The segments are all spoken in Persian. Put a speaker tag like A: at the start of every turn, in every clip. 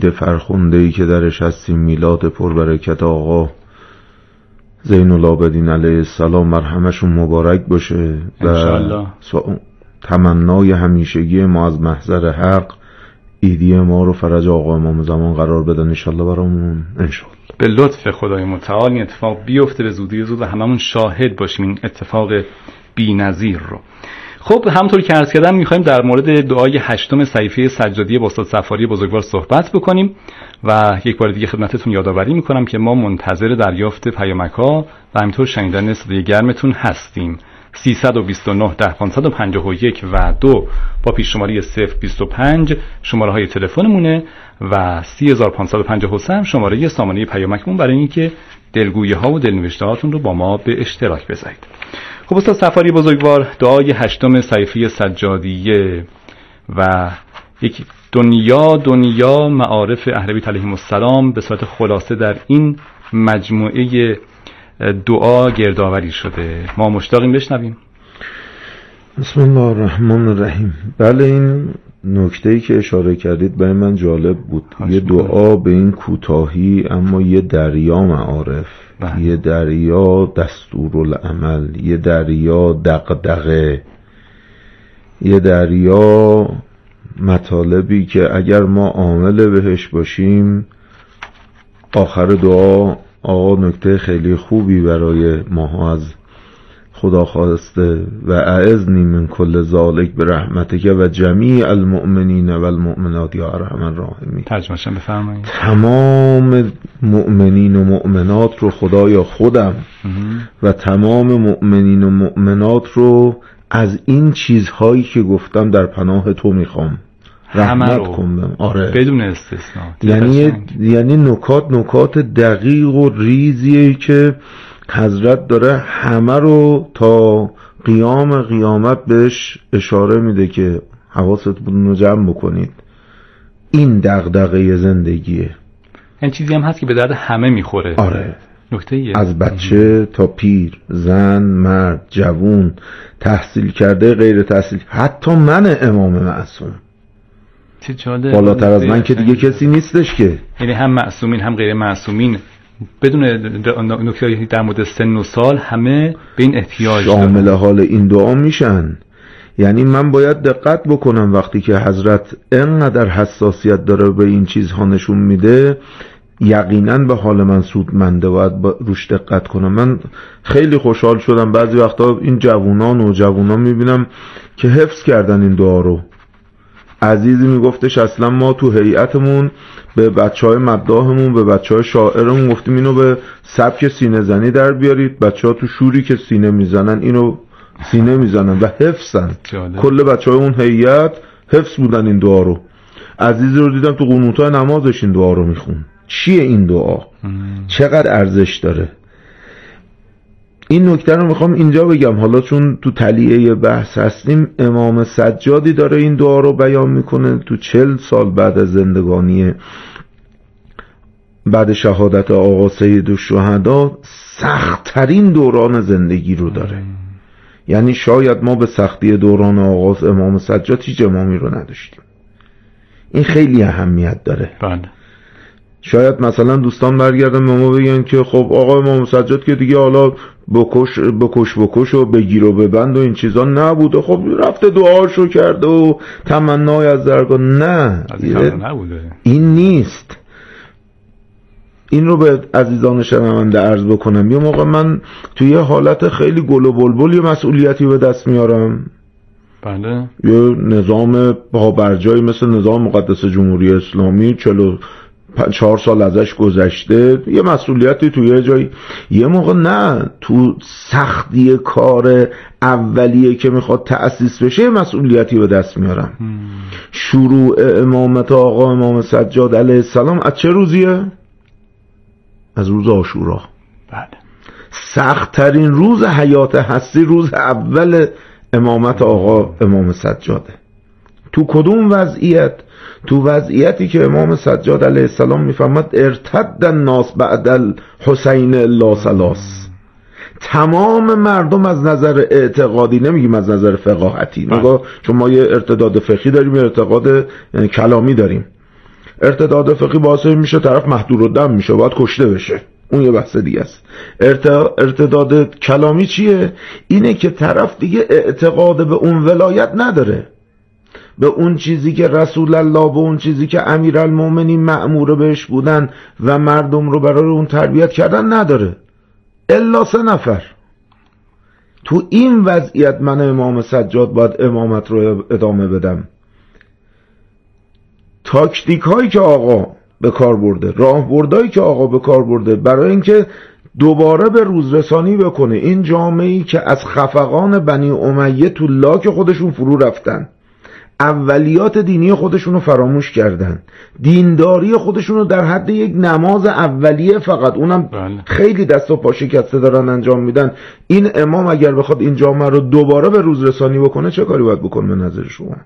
A: عید فرخنده‌ای که درش هستیم، میلاد پربرکت آقا زین العابدین علیه السلام، مرحمشون مبارک باشه و تمنای همیشگی ما از محضر حق عیدی ما رو فرج آقا امام زمان قرار بدن انشالله برامون. انشالله
B: به لطف خدای متعال این اتفاق بیفته به زودی زود و هممون شاهد باشیم این اتفاق بی‌نظیر رو. خب همونطور که عرض کردم می‌خوایم در مورد دعای 8 صحیفه سجادی با استاد صفاری بزرگوار صحبت بکنیم و یک بار دیگه خدمتتون یادآوری می‌کنم که ما منتظر دریافت پیامک‌ها و همینطور شنیدن صدای گرمتون هستیم. 329 10 551 و 2 با پیش شماره 025 شماره های تلفنمونه و 30553 شماره سامانه پیامکمون برای اینکه دلگویی ها و دلنوشته هاتون رو با ما به اشتراک بذارید. خب استاد صفاری بزرگوار، دعای 8 صحیفه سجادیه و یک دنیا معارف اهل بیت علیهم السلام به صورت خلاصه در این مجموعه دعا گردآوری شده. ما مشتاقیم بشنویم.
A: بسم الله الرحمن الرحیم. بله، این نکته‌ای که اشاره کردید برای من جالب بود. یه دعا به این کوتاهی اما یه دریا معارف، یه دریا دستورالعمل، یه دریا دغدغه، یه دریا مطالبی که اگر ما عامل بهش باشیم آخر دعا آقا نکته خیلی خوبی برای ماها از خدا خواسته و اعذنی من کل ذالک برحمتک و جمیع المؤمنین و المؤمنات یا ارحم الراحمین.
B: ترجمه‌اش بفرمایید.
A: تمام مؤمنین و مؤمنات رو خدایا خودم و تمام مؤمنین و مؤمنات رو از این چیزهایی که گفتم در پناه تو میخوام، رحمت کن بهم. آره،
B: بدون استثناء.
A: یعنی نکات دقیق و ریزیه که حضرت داره همه رو تا قیامت بهش اشاره میده که حواستون رو جمع بکنید. این دغدغه زندگیه.
B: این چیزی هم هست که به درد همه میخوره.
A: آره،
B: نکته‌ایه.
A: از بچه تا پیر، زن، مرد، جوون، تحصیل کرده، غیر تحصیل، حتی من امام معصوم. بالاتر از من که دیگه کسی نیستش که.
B: یعنی هم معصومین هم غیر معصومین بدون نکته در مورد سن و سال همه به این احتیاج دارن،
A: شامل حال این دعا میشن. یعنی من باید دقت بکنم وقتی که حضرت انقدر حساسیت داره به این چیزها نشون میده، یقینا به حال من سودمنده، باید روش دقت کنم. من خیلی خوشحال شدم بعضی وقتا این جوونان میبینم که حفظ کردن این دعا رو. عزیزی میگفتش اصلا ما تو هیئتمون به بچهای مداحمون، به بچهای شاعرمون گفتیم اینو به سبک سینه زنی در بیارید. بچها تو شوری که سینه میزنن اینو سینه میزنن و حفظن. کل بچهای اون هیئت حفظ بودن این دعا رو. عزیزی رو دیدم تو قنوت‌های نمازش این دعا رو میخون. چیه این دعا؟ چقدر ارزش داره؟ این نکته رو میخوام اینجا بگم. حالا چون تو تلیعه بحث هستیم، امام سجادی داره این دعا رو بیان میکنه تو 40 سال بعد از زندگانی، بعد شهادت آقا سید الشهدا، سخت‌ترین دوران زندگی رو داره. یعنی شاید ما به سختی دوران آغاز امام سجاد هیچ امامی رو نداشتیم. این خیلی اهمیت داره.
B: بله.
A: شاید مثلا دوستان برگردن به ما بگن که خب آقا امام سجاد که دیگه حالا بکش و بگیر و ببند و این چیزا نبوده، خب رفته دعاشو کرده و تمنای از درگاه. نه، این نیست. این رو به عزیزان شنونده عرض بکنم. یه موقع من توی یه حالت خیلی گل و بلبل یه مسئولیتی به دست میارم.
B: بله.
A: یه نظام پابرجایی مثل نظام مقدس جمهوری اسلامی 44 سال ازش گذشته، یه مسئولیتی توی یه جایی. یه موقع نه، تو سختی کار اولیه که میخواد تأسیس بشه یه مسئولیتی به دست میارم. شروع امامت آقا امام سجاد علیه السلام از چه روزیه؟ از روز عاشورا.
B: بله.
A: سخت ترین روز حیات هستی روز اول امامت آقا امام سجاده. تو کدوم وضعیت؟ تو وضعیتی که امام سجاد علیه السلام میفرماد ارتد الناس بعد الحسین الا ثلاث. تمام مردم از نظر اعتقادی، نمیگیم از نظر فقاهتی، نگاه، چون ما یه ارتداد فقهی داریم، یه ارتقاد کلامی داریم. ارتداد فقهی باعث میشه طرف محدودالدم میشه، باید کشته بشه، اون یه بحث دیگه است. ارتداد کلامی چیه؟ اینه که طرف دیگه اعتقاد به اون ولایت نداره، به اون چیزی که رسول الله، به اون چیزی که امیرالمومنین مأمور بهش بودن و مردم رو برای اون تربیت کردن نداره، الا 3 نفر. تو این وضعیت من امام سجاد باید امامت رو ادامه بدم. تاکتیک هایی که آقا به کار برده، راهبردهایی که آقا به کار برده برای اینکه دوباره به روزرسانی بکنه این جامعه‌ای که از خفقان بنی امیه تو لاک خودشون فرو رفتن، اولیات دینی خودشون رو فراموش کردن، دینداری خودشون رو در حد یک نماز اولیه فقط، اونم خیلی دست و پا شکسته دارن انجام میدن. این امام اگر بخواد این جامعه رو دوباره به روزرسانی بکنه چه کاری باید بکنه به نظر شما؟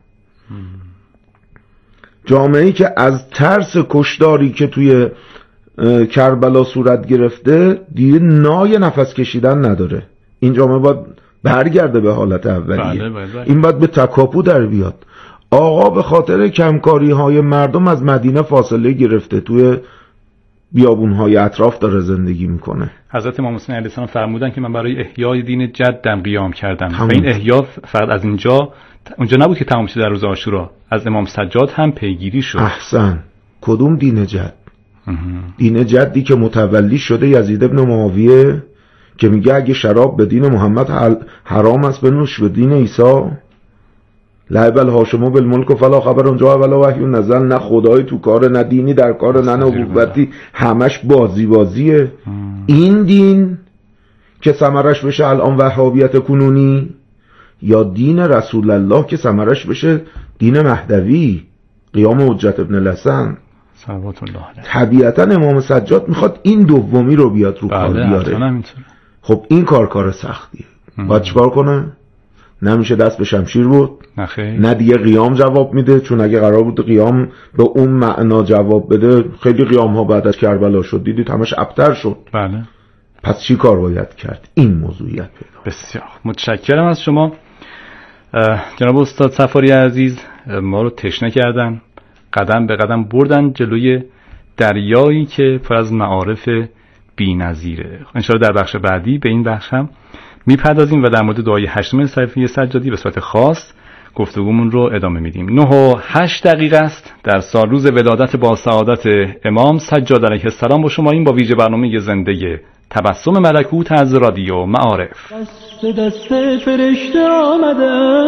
A: جامعه‌ای که از ترس کشداری که توی کربلا صورت گرفته دیگه نای نفس کشیدن نداره، این جامعه باید برگرده به حالت اولیه. این باید به تکاپو در بیاد. آقا به خاطر کمکاری های مردم از مدینه فاصله گرفته، توی بیابون های اطراف داره زندگی میکنه.
B: حضرت امام حسین علیه السلام فرمودن که من برای احیای دین جدم قیام کردم و این احیا فقط از اونجا نبود که تمام شد، در روز عاشورا از امام سجاد هم پیگیری شد.
A: احسن. کدوم دین جد؟ دین جدی که متولی شده یزید ابن معاویه که میگه اگه شراب به دین محمد حرام است بنوش به دین عیسی. لعب الهاشمو بالملک فلا خبر اونجا ولا وحی نزل. نه خدای تو کار، نه دینی در کار، نه نبوتی، همش بازیه. این دین که ثمرش بشه الان وهابیت کنونی، یا دین رسول الله که ثمرش بشه دین مهدوی، قیام حجت ابن الحسن
B: صلوات الله علیه.
A: طبیعتا امام سجاد میخواد این دومی رو بیاد رو کار بیاره. خب این کار سختیه. باید چیکار کنه؟ نمیشه دست به شمشیر بود، نه دیگه قیام جواب میده، چون اگه قرار بود قیام به اون معنا جواب بده خیلی قیام ها بعد از کربلا شد، دیدید همش ابتر شد.
B: بله.
A: پس چی کار باید کرد؟ این موضوعیت پیدا.
B: بسیار متشکرم از شما جناب استاد صفاری عزیز. ما رو تشنه کردن، قدم به قدم بردن جلوی دریایی که پر از معارف بی‌نظیره. انشاءالله در بخش بعدی به این بخش هم میپردازیم و در مورد دعای 8 صحیفه سجادی به صورت خاص گفتگومون رو ادامه میدیم. 9:08 است در سال روز ولادت با سعادت امام سجاد علیه السلام با شما این با ویژه برنامه زنده تبسم ملکوت از رادیو معارف.
C: دست فرشته آمده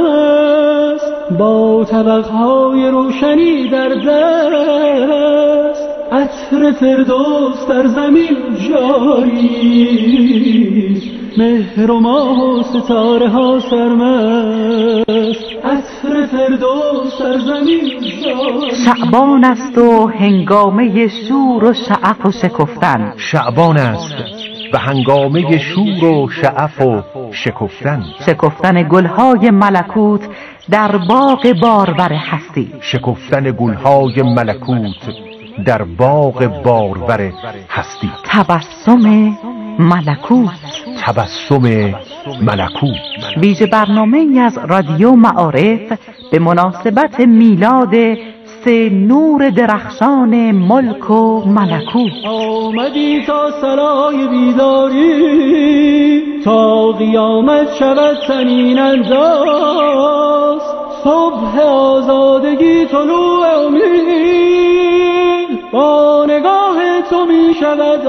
C: است با طبقهای روشنی در دست، عطر فردوس در زمین جاری، مهر و ماه و ستاره ها سرمست، عطر فردوس در زمین جاری.
D: شعبان است و هنگامه شور و شعف و شکفتن.
E: شعبان است و هنگامه شور و شعف و شکفتن.
D: شکفتن گلهای ملکوت در باغ بارور هستی.
E: شکفتن گلهای ملکوت در باغ بارور هستی.
D: تبسم ملکوت.
E: تبسم ملکوت.
D: ویژه برنامه‌ای از رادیو معارف به مناسبت میلاد 3 نور درخشان ملک و ملکوت.
C: آمدی تا سرای بیداری، تا قیامت شود سنین انداز، صبح آزادگی طلوع امید، با نگاه تو می شود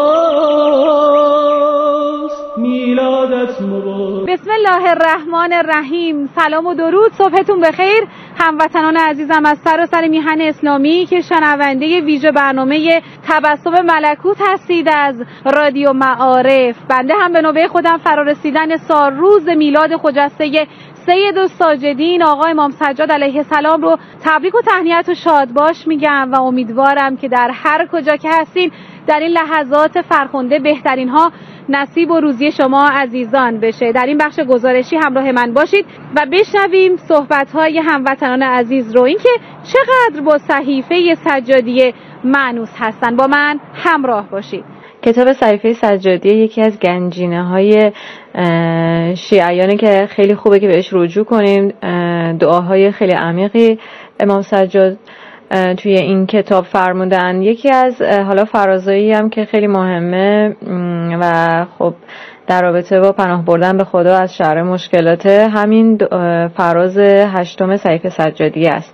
C: آغاز، میلادت مبارک.
F: بسم الله الرحمن الرحیم. سلام و درود، صبحتون بخیر هموطنان عزیزم از سراسر میهن اسلامی که شنونده ویژه برنامه تبسم ملکوت هستید از رادیو معارف. بنده هم به نوبه خودم فرارسیدن سال روز میلاد خجسته سید الساجدین آقا امام سجاد علیه السلام رو تبریک و تهنیت و شادباش میگم و امیدوارم که در هر کجا که هستین در این لحظات فرخنده بهترین ها نصیب و روزی شما عزیزان بشه. در این بخش گزارشی همراه من باشید و بشنویم صحبت‌های هموطنان عزیز رو، اینکه چقدر با صحیفه سجادیه مانوس هستن. با من همراه باشید.
G: کتاب صحیفه سجادیه یکی از گنجینه‌های شیعیانه که خیلی خوبه که بهش رجوع کنیم. دعاهای خیلی عمیقی امام سجاد توی این کتاب فرمودن. یکی از حالا فرازایی هم که خیلی مهمه و خب در رابطه با پناه بردن به خدا از شر مشکلات، همین فراز 8 صحیفه سجادیه است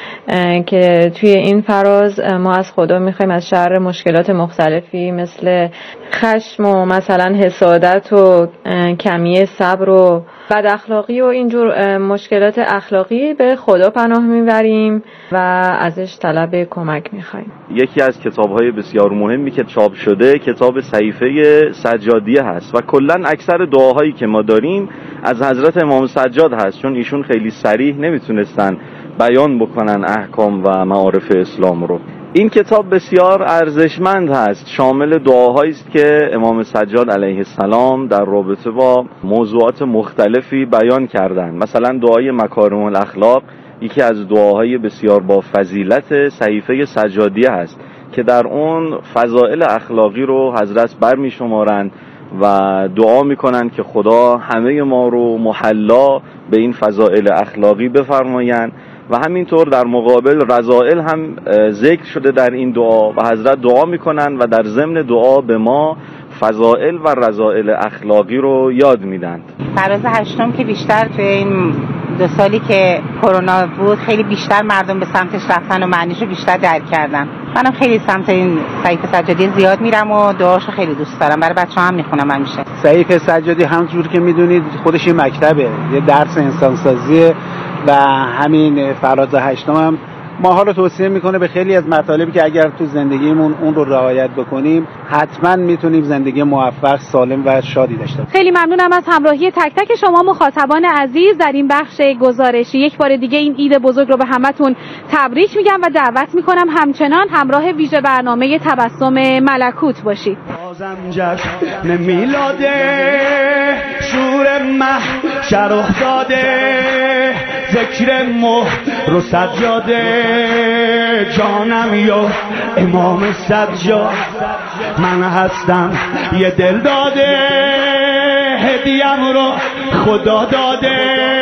G: که توی این فراز ما از خدا میخوایم از شر مشکلات مختلفی مثل خشم و مثلا حسادت و کمی صبر و بد اخلاقی و اینجور مشکلات اخلاقی به خدا پناه میبریم و ازش طلب کمک میخوایم.
H: یکی از کتاب‌های بسیار مهمی که چاپ شده کتاب صحیفه سجادیه هست و کلاً اکثر دعاهایی که ما داریم از حضرت امام سجاد هست، چون ایشون خیلی صریح نمیتونستن بیان بکنن احکام و معارف اسلام رو. این کتاب بسیار ارزشمند هست، شامل دعاهایی است که امام سجاد علیه السلام در رابطه با موضوعات مختلفی بیان کردند. مثلا دعای مکارم الاخلاق یکی از دعاهای بسیار با فضیلت صحیفه سجادیه هست که در اون فضائل اخلاقی رو حضرت برمی شمارند و دعا میکنن که خدا همه ما رو محلا به این فضائل اخلاقی بفرمایند و همینطور در مقابل رذائل هم ذکر شده در این دعا و حضرت دعا میکنن و در ضمن دعا به ما فضائل و رذائل اخلاقی رو یاد میدن.
I: فراز 8 که بیشتر توی این 2 سالی که کرونا بود خیلی بیشتر مردم به سمتش رفتن و معنیش رو بیشتر درک کردن. منم خیلی سمت این صحیفه سجادی زیاد میرم و دعاشو خیلی دوست دارم، برای بچه‌ها هم میخونم همیشه.
J: صحیفه سجادی همونجوری که میدونید خودش یه مکتبه، یه درس انسانسازیه و همین فراز 8 هم ماها رو توصیه میکنه به خیلی از مطالبی که اگر تو زندگیمون اون رو رعایت بکنیم حتما میتونیم زندگی موفق، سالم و شادی داشته باشیم.
F: خیلی ممنونم از همراهی تک تک شما مخاطبان عزیز در این بخش گزارشی. یک بار دیگه این عید بزرگ رو به همتون تبریک میگم و دعوت میکنم همچنان همراه ویژه برنامه تبسم ملکوت باشید.
C: بازم جشن میلاده شور محشر افتاده، ذکر مهر و سجاده، جانم یا امام سجاد من هستم یه دل داده، هدیم رو خدا داده،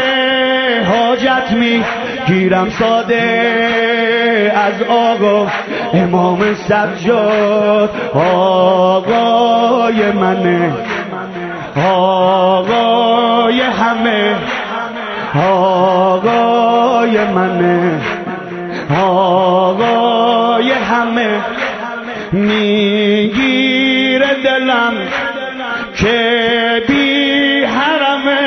C: حاجت میگیرم ساده از آقا امام سجاد. آقای منه، آقای همه، آقای منه، آقای همه، میگیره دلم که بی حرمه،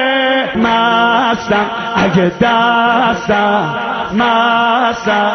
C: مستم اگه دستم مستم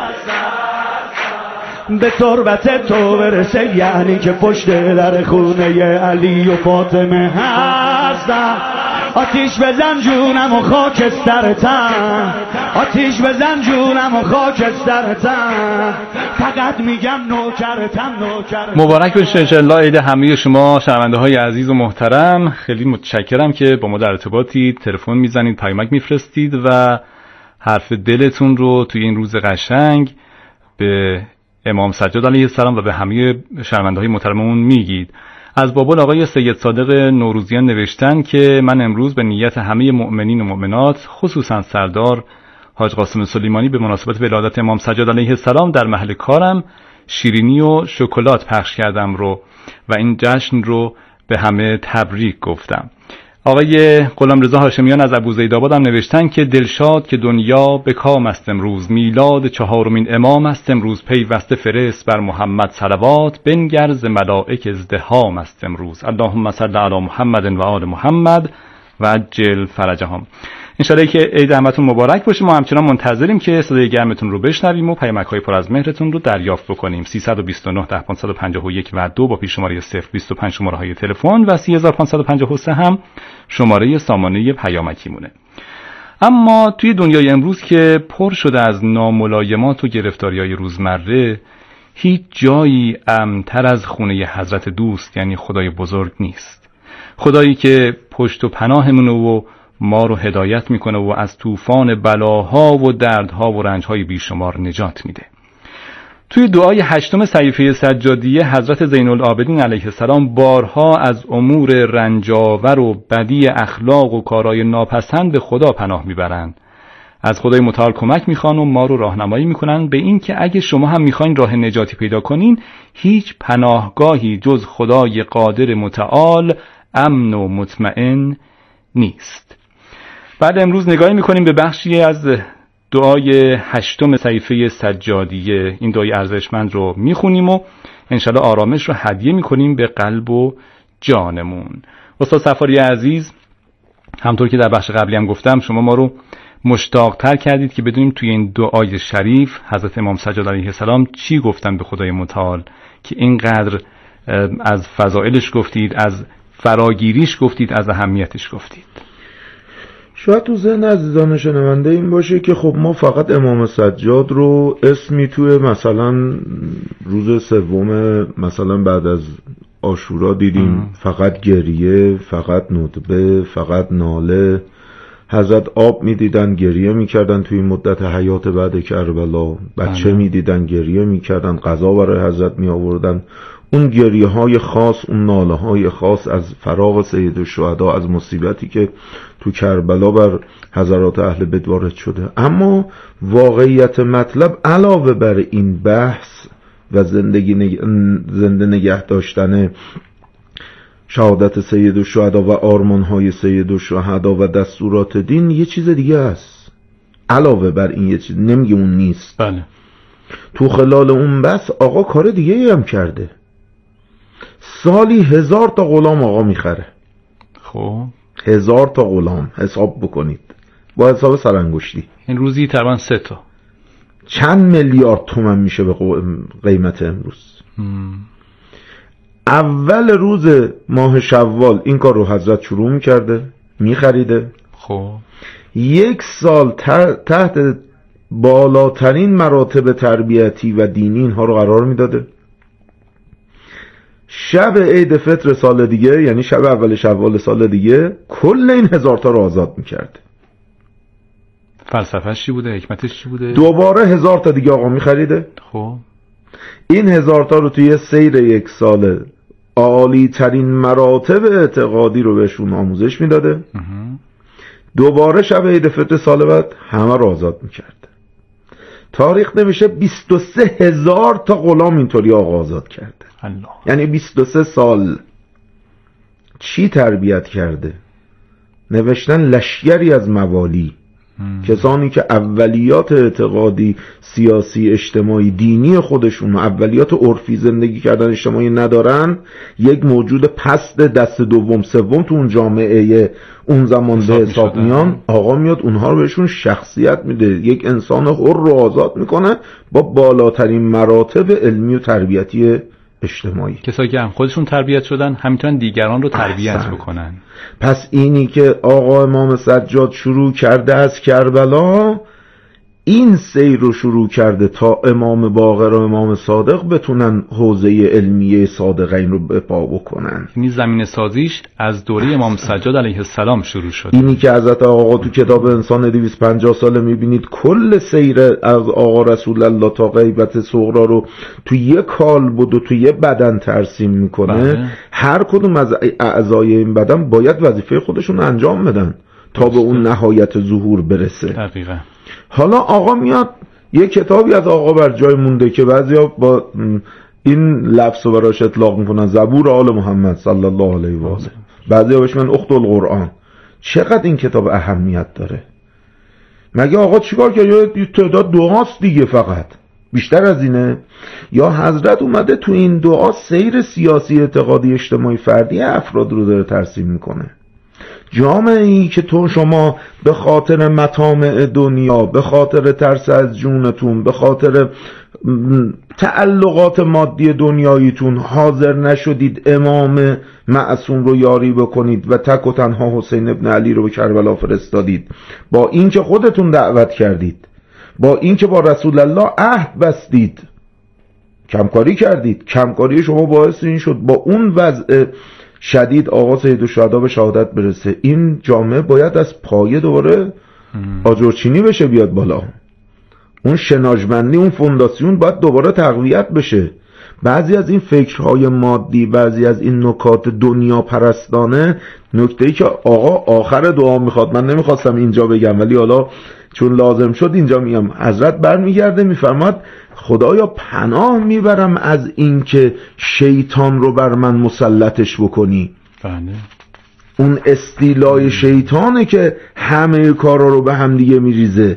C: به تربت تو برسه، یعنی که پشت در خونه علی و فاطمه هستم. آتیش بزن جونم و خاکسترتم، آتیش بزن جونم و خاکسترتم، فقط میگم نوکرتم نوکرتم.
B: مبارک باشه انشالله عید همه شما شنونده های عزیز و محترم. خیلی متشکرم که با ما در ارتباطید، تلفن میزنید، پیامک میفرستید و حرف دلتون رو توی این روز قشنگ به امام سجاد علیه السلام و به همه شنونده های محترممون میگید. از بابل آقای سید صادق نوروزیان نوشتن که من امروز به نیت همه مؤمنین و مؤمنات خصوصا سردار حاج قاسم سلیمانی به مناسبت ولادت امام سجاد علیه السلام در محل کارم شیرینی و شکلات پخش کردم رو و این جشن رو به همه تبریک گفتم. آقای غلامرضا هاشمیان از ابوزیدآباد هم نوشتن که دلشاد که دنیا به کام است امروز، میلاد 4مین امام است امروز، پیوسته فرست بر محمد صلوات، بنگر ز ملائک ازدحام است امروز، اللهم صل علی محمد و آل محمد و عجل فرجهم. انشالله که عید همتون مبارک باشه. ما همچنان منتظریم که صدای گرمتون رو بشنویم و پیامک‌های پر از مهرتون رو دریافت بکنیم. 329 10551 و 2 با پیش شماره 025 شماره‌های تلفن و 3553 هم شماره سامانه پیامکیمونه. اما توی دنیای امروز که پر شده از ناملایمات و گرفتاری‌های روزمره، هیچ جایی امن‌تر از خونه حضرت دوست یعنی خدای بزرگ نیست. خدایی که پشت و پناهمونه و ما رو هدایت میکنه و از طوفان بلاها و دردها و رنجهای بیشمار نجات میده. توی دعای 8 صحیفه سجادیه حضرت زین العابدین علیه السلام بارها از امور رنجاور و بدی اخلاق و کارهای ناپسند به خدا پناه میبرند. از خدای متعال کمک میخوان و ما رو راهنمایی میکنن به این که اگه شما هم میخواین راه نجاتی پیدا کنین، هیچ پناهگاهی جز خدای قادر متعال امن و مطمئن نیست. بعد امروز نگاهی میکنیم به بخشی از دعای 8 صحیفه سجادیه. این دعای ارزشمند رو میخونیم و انشالله آرامش رو هدیه میکنیم به قلب و جانمون. استاد صفاری عزیز، همطور که در بخش قبلی هم گفتم، شما ما رو مشتاق‌تر کردید که بدونیم توی این دعای شریف حضرت امام سجاد علیه السلام چی گفتن به خدای متعال که اینقدر از فضائلش گفتید، از فراگیریش گفتید، از اهمیتش گفتید.
A: شاید تو ذهن عزیزان شنونده این باشه که خب ما فقط امام سجاد رو اسمی توی مثلا روز سوم مثلا بعد از عاشورا دیدیم، فقط گریه، فقط ندبه، فقط ناله. حضرت آب میدیدن گریه میکردن توی مدت حیات بعد کربلا، بچه میدیدن گریه میکردن، غذا برای حضرت می آوردن. اون گریه های خاص، اون ناله های خاص از فراق سید الشهدا، از مصیبتی که تو کربلا بر حضرات اهل بیت وارد شده. اما واقعیت مطلب علاوه بر این بحث و زنده نگه داشتن شهادت سید الشهدا و آرمان‌های سید الشهدا و دستورات دین، یه چیز دیگه است علاوه بر این. یه چیز نمیگه اون نیست.
B: بله. تو
A: خلال اون بس آقا کار دیگه ای هم کرده. سالی 1000 تا غلام آقا میخره.
B: خب
A: 1000 تا غلام حساب بکنید با حساب سرانگشتی.
B: این روزی تقریبا 3 تا.
A: چند میلیارد تومان میشه به قیمت امروز. اول روز ماه شوال این کار رو حضرت شروع میکرده، میخریده.
B: خب
A: 1 سال تحت بالاترین مراتب تربیتی و دینی اینها رو قرار میداده. شب عید فطر سال دیگه، یعنی شب اول شوال سال دیگه، کل این 1000 تا رو آزاد میکرده.
B: فلسفه‌اش چی بوده؟ حکمتش چی بوده؟
A: دوباره 1000 تا دیگه آقا میخریده.
B: خب
A: این 1000 تا رو توی سیر 1 سال عالی ترین مراتب اعتقادی رو بهشون آموزش میداده. دوباره شب عید فطر سال بعد همه رو آزاد میکرده. تاریخ نمیشه 23000 تا غلام اینطوری آقا آزاد کرده.
B: الله.
A: یعنی 23 سال چی تربیت کرده؟ نوشتن لشکری از موالی، کسانی که اولیات اعتقادی، سیاسی، اجتماعی، دینی خودشون، اولیات عرفی زندگی کردن اجتماعی ندارن، یک موجود پست دست دوم سوم تو اون جامعه اون زمان به حساب میان. آقا میاد اونها رو بهشون شخصیت میده، یک انسان حر رو آزاد میکنه با بالاترین مراتب علمی و تربیتی اجتماعی.
B: کسایی که هم خودشون تربیت شدن همیتونن دیگران رو تربیت بکنن.
A: پس اینی که آقا امام سجاد شروع کرده از کربلا، این سیر رو شروع کرده تا امام باقر و امام صادق بتونن حوزه علمیه صادقین رو به پا بکنن.
B: این زمین سازیش از دوره امام سجاد علیه السلام شروع شد.
A: اینی که حضرت آقا تو کتاب انسان 250 ساله میبینید کل سیر از آقا رسول الله تا غیبت صغرا رو تو یک کالبد و تو یک بدن ترسیم میکنه. هر کدوم از اعضای این بدن باید وظیفه خودشون انجام بدن تا به اون نهایت ظهور برسه.
B: دقیقاً.
A: حالا آقا میاد یه کتابی از آقا بر جای مونده که بعضیا با این لفظ رو براش اطلاق میکنن، زبور آل محمد صلی الله علیه و آله، بعضیا بهش میگن اخت القرآن. چقدر این کتاب اهمیت داره؟ مگه آقا چیکار کرد؟ یه تعداد دعاست دیگه، فقط بیشتر از اینه؟ یا حضرت اومده تو این دعا سیر سیاسی، اعتقادی، اجتماعی، فردی افراد رو داره ترسیم میکنه. جامعه‌ای که تو شما به خاطر مطامع دنیا، به خاطر ترس از جونتون، به خاطر تعلقات مادی دنیاییتون حاضر نشدید امام معصوم رو یاری بکنید و تک و تنها حسین ابن علی رو به کربلا فرستادید، با اینکه خودتون دعوت کردید، با اینکه با رسول الله عهد بستید، کمکاری کردید. کمکاری شما باعث این شد با اون وضع شدید آقا سید الشهدا به شهادت برسه. این جامعه باید از پایه دوباره آجرچینی بشه، بیاد بالا. اون شناژمندی، اون فونداسیون باید دوباره تقویت بشه. بعضی از این فکرهای مادی، بعضی از این نکات دنیا پرستانه، نکته‌ای که آقا آخر دعا میخواد، من نمیخواستم اینجا بگم ولی حالا چون لازم شد اینجا میگم، حضرت برمیگرده میفرماد خدایا پناه میبرم از این که شیطان رو بر من مسلطش بکنی.
B: بله.
A: اون استیلای شیطانه که همه کارا رو به هم دیگه میریزه.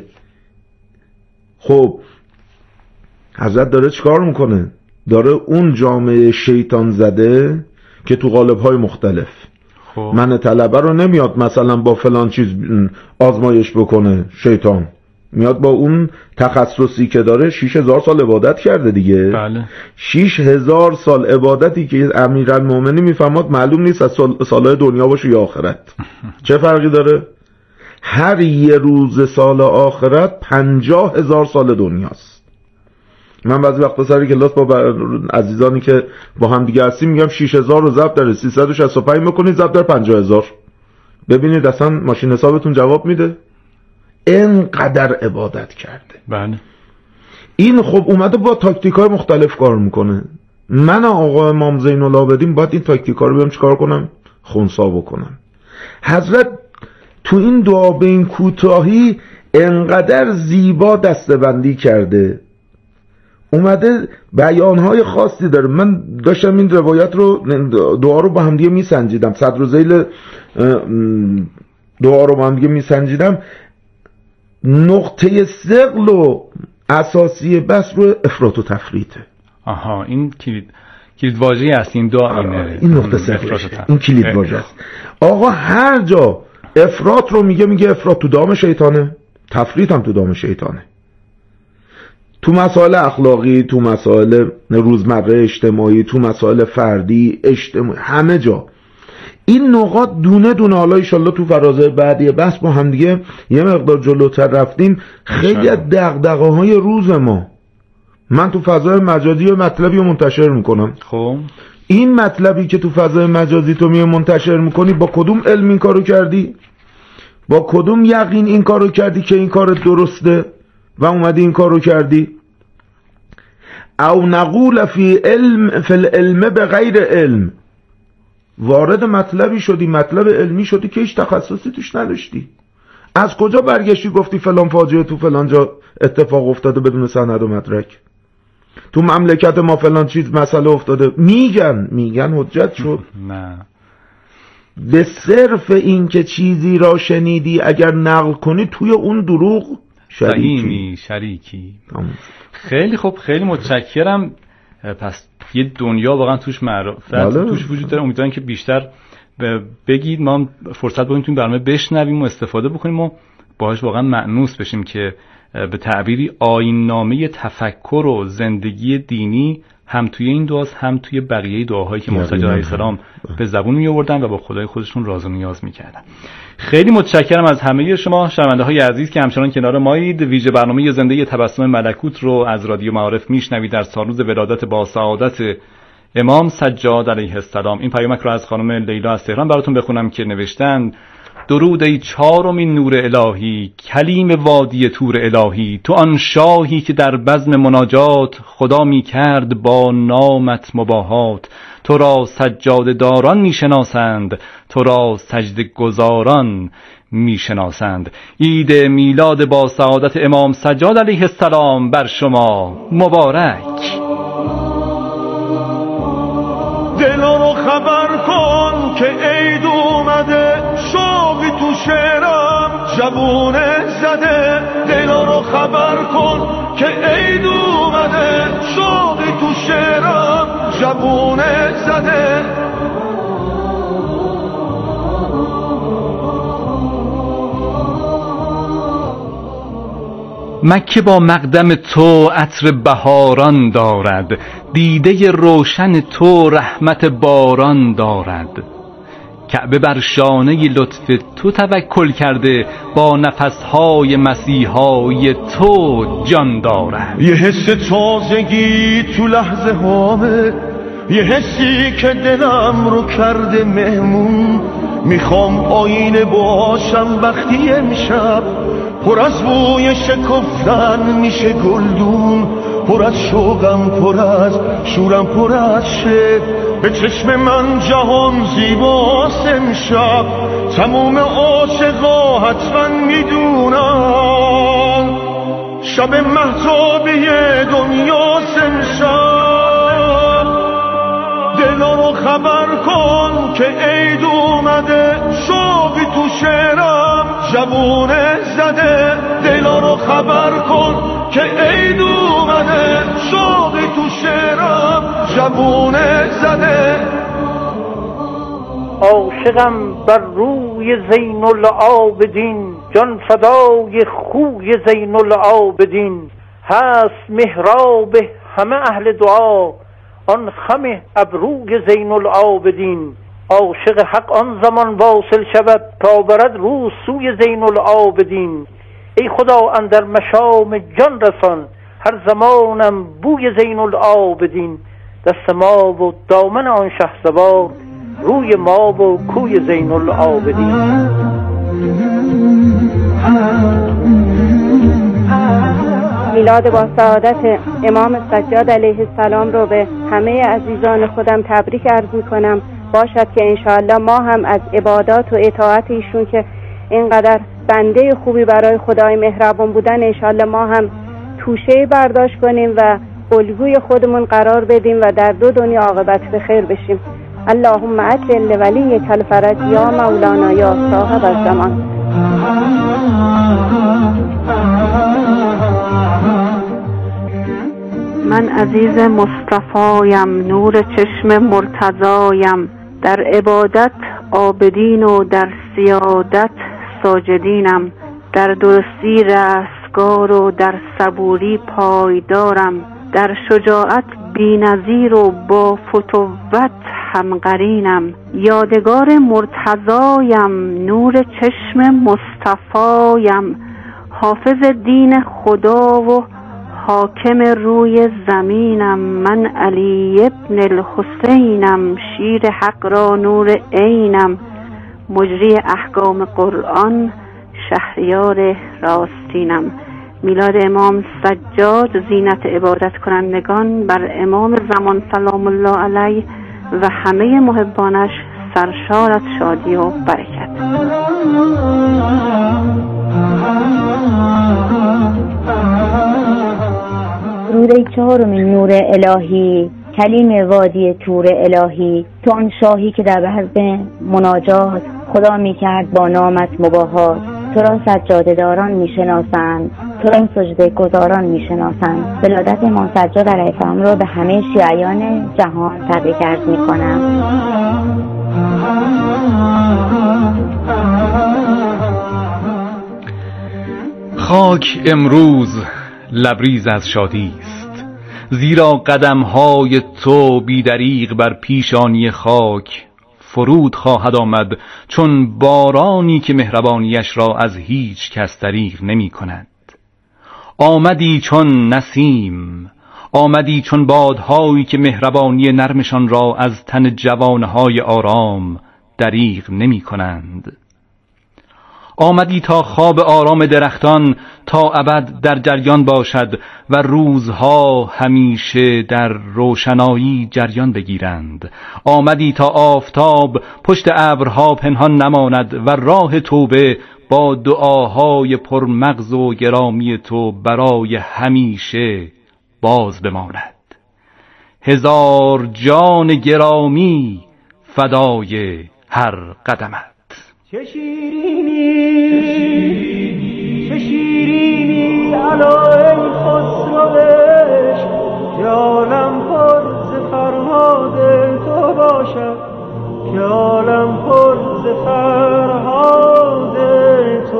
A: خب حضرت داره چیکار میکنه؟ داره اون جامعه شیطان زده که تو قالب‌های مختلف من طلبه رو نمیاد مثلا با فلان چیز آزمایش بکنه، شیطان میاد با اون تخصصی که داره 6000 سال عبادت کرده دیگه.
B: بله.
A: 6000 سال عبادتی که امیرالمومنین میفهمد معلوم نیست از سالهای دنیا باشه یا آخرت. چه فرقی داره؟ هر یه روز سال آخرت 50000 سال دنیاست. من بعضی وقتا سر کلاس با عزیزانی که با هم دیگه هستیم میگم 6000 رو ضرب در 365 میکنید ضرب در 50000، ببینید اصلا ماشین حسابتون جواب میده. اینقدر عبادت کرده.
B: بله.
A: این خب اومده با تاکتیکای مختلف کار میکنه. من آقا امام زین العابدین باید این تاکتیکا رو بیام چیکار کنم؟ خنثی بکنم. حضرت تو این دعا به این کوتاهی انقدر زیبا دسته‌بندی کرده، اومده بیانهای خاصی داره. من داشتم این روایت رو، دعا رو با هم دیگه میسنجیدم، صدر و ذیل دعا رو با هم دیگه میسنجیدم. نقطه ثقل و اساسی بس رو افراط و تفریطه.
B: آها، این کلید واژه‌ای است این دعا.
A: این نقطه ثقل، این کلید واژه است. آقا هر جا افراط رو میگه افراط تو دام شیطانه، تفریط هم تو دام شیطانه. تو مسائل اخلاقی، تو مسائل روزمره اجتماعی، تو مسائل فردی اجتماعی، همه جا این نقاط دونه دونه. حالا انشالله تو فرازه بعدی بحث با هم دیگه یه مقدار جلوتر رفتیم. خیلی از دغدغه‌های روز ما، من تو فضای مجازی یه مطلبی رو منتشر میکنم.
B: خب
A: این مطلبی که تو فضای مجازی تو منتشر میکنی، با کدوم علم این کارو کردی؟ با کدوم یقین این کارو کردی که این کار درسته و اومدی این کارو کردی؟ او نقول فی العلم بغیر علم، وارد مطلبی شدی، مطلب علمی شدی که هیچ تخصصی توش نداشتی. از کجا برگشتی گفتی فلان فاجعه تو فلان جا اتفاق افتاده بدون سند و مدرک؟ تو مملکت ما فلان چیز مسئله افتاده. میگن حجت شد.
B: نه،
A: به صرف این که چیزی را شنیدی اگر نقل کنی توی اون دروغ
B: شریکی. خیلی خوب، خیلی متشکرم. پس یه دنیا واقعا توش معرفت توش وجود داره. امیدوارم که بیشتر بگید، ما فرصت بگیم تو این برنامه بشنویم و استفاده بکنیم و باهاش واقعا مأنوس بشیم که به تعبیری آیین‌نامه تفکر و زندگی دینی هم توی این دعاست، هم توی بقیه دعاهایی که مرتضی علیه السلام به زبون می آوردن و با خدای خودشون راز و نیاز می‌کردن. خیلی متشکرم از همه شما شنونده‌های عزیز که همچنان کنار مایید. ویژه برنامه زنده تبسم ملکوت رو از رادیو معارف میشنوید در سالروز ولادت با سعادت امام سجاد علیه السلام. این پیامک رو از خانم لیلا از تهران براتون بخونم که نوشتن: درود ای چهارمین نور الهی، کلیم وادی طور الهی، تو آن شاهی که در بزم مناجات خدا می کرد با نامت مباهات. تو را سجاده داران می شناسند، تو را سجده گزاران می شناسند. عید میلاد با سعادت امام سجاد علیه السلام بر شما مبارک.
C: دلا رو خبر کن که عید اومده، شوقی تو شعرم جوونه زده. دلا رو خبر کن که عید اومده، شوقی تو شعرم جوونه زده.
B: مکه با مقدم تو عطر بهاران دارد، دیده روشن تو رحمت باران دارد. کعبه بر شانه لطف تو توکل کرده، با نفسهای مسیحای تو جان دارد.
C: یه حس تازگی تو لحظه هامه، یه حسی که دلم رو کرده مهمون. میخوام آینه باشم وقتی امشب پر از بوی شکفتن میشه گلدون. پر از شوقم پر از شورم پر از شه. به چشم من جهان زیباست امشب، تموم عاشقا حتما میدونن شب مهتابی دنیاست امشب. دلا رو خبر کن که عید اومده، شوقی تو شعرم جوونه زده. دلا رو خبر کن که عید اومده، شوقی تو شعرم جوونه زده.
K: عاشقم بر روی زین العابدین، جان فدای خوی زین العابدین. هست محراب همه اهل دعا، آن خم ابروی زین العابدین. عاشق حق آن زمان واصل شود، تا برد روز سوی زین العابدین. ای خدا اندر مشام جان رسان، هر زمانم بوی زین العابدین. دست ما و دامن آن شهسوار، روی ما و کوی زین العابدین.
L: میلاد با سعادت امام سجاد علیه السلام رو به همه عزیزان خودم تبریک عرض میکنم. باشد که انشاءالله ما هم از عبادات و اطاعت ایشون که اینقدر بنده خوبی برای خدای مهربان بودن، انشاءالله ما هم توشه برداشت کنیم و الگوی خودمون قرار بدیم و در دو دنیا عاقبت به خیر بشیم. اللهم عجل ولی الفرج یا مولانا یا صاحب الزمان.
M: من عزیز مصطفایم، نور چشم مرتضایم. در عبادت عابدین و در سیادت ساجدینم. در درستی رستگار و در صبوری پایدارم. در شجاعت بی‌نظیر و با فتوت همقرینم. یادگار مرتضایم، نور چشم مصطفایم. حافظ دین خدا و حاکم روی زمینم. من علی ابن الحسینم، شیر حق را نور عینم. مجری احکام قرآن، شهریار راستینم. میلاد امام سجاد، زینت عبادت کنندگان، بر امام زمان سلام الله علیه و همه محبانش سرشار از شادی و برکت.
N: روده چهارمین نور الهی، کلیم وادی طور الهی. تو آن شاهی که در بحث مناجات خدا می کرد با نامت مباهات. تو را سجاده داران می شناسند، تو را سجده گزاران می شناسند. ولادت امام سجاد علیه السلام را به همه شیعیان جهان تبریک عرض می کنم.
B: خاک امروز لبریز از شادی است، زیرا قدم‌های تو بی‌دریغ بر پیشانی خاک فرود خواهد آمد، چون بارانی که مهربانیش را از هیچ کس دریغ نمی کند. آمدی چون نسیم، آمدی چون بادهایی که مهربانی نرمشان را از تن جوانهای آرام دریغ نمی کنند. آمدی تا خواب آرام درختان تا ابد در جریان باشد و روزها همیشه در روشنایی جریان بگیرند. آمدی تا آفتاب پشت ابرها پنهان نماند و راه توبه با دعاهای پرمغز و گرامی تو برای همیشه باز بماند. هزار جان گرامی فدای هر قدمت.
C: چه شیرینی علای خسروش، جانم پر ز فرهاد تو باشد، جانم پر ز فرهاد تو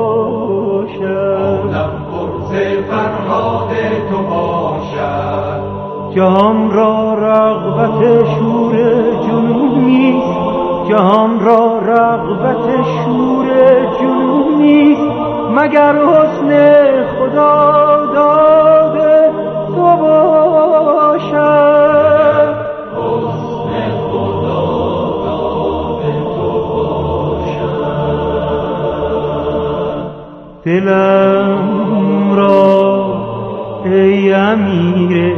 C: باشد، جانم پر ز فرهاد تو باشد. جهان را رغبت شور جنونی، جهان را رغبت شور جنونی، مگر حسن خدا داده تو باشد، حسن خدا داده تو باشد. دلم را ای امیر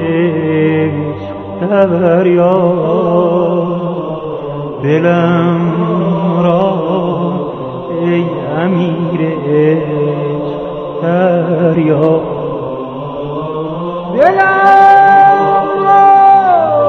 C: دریا دلم را ای امیر دریا دلم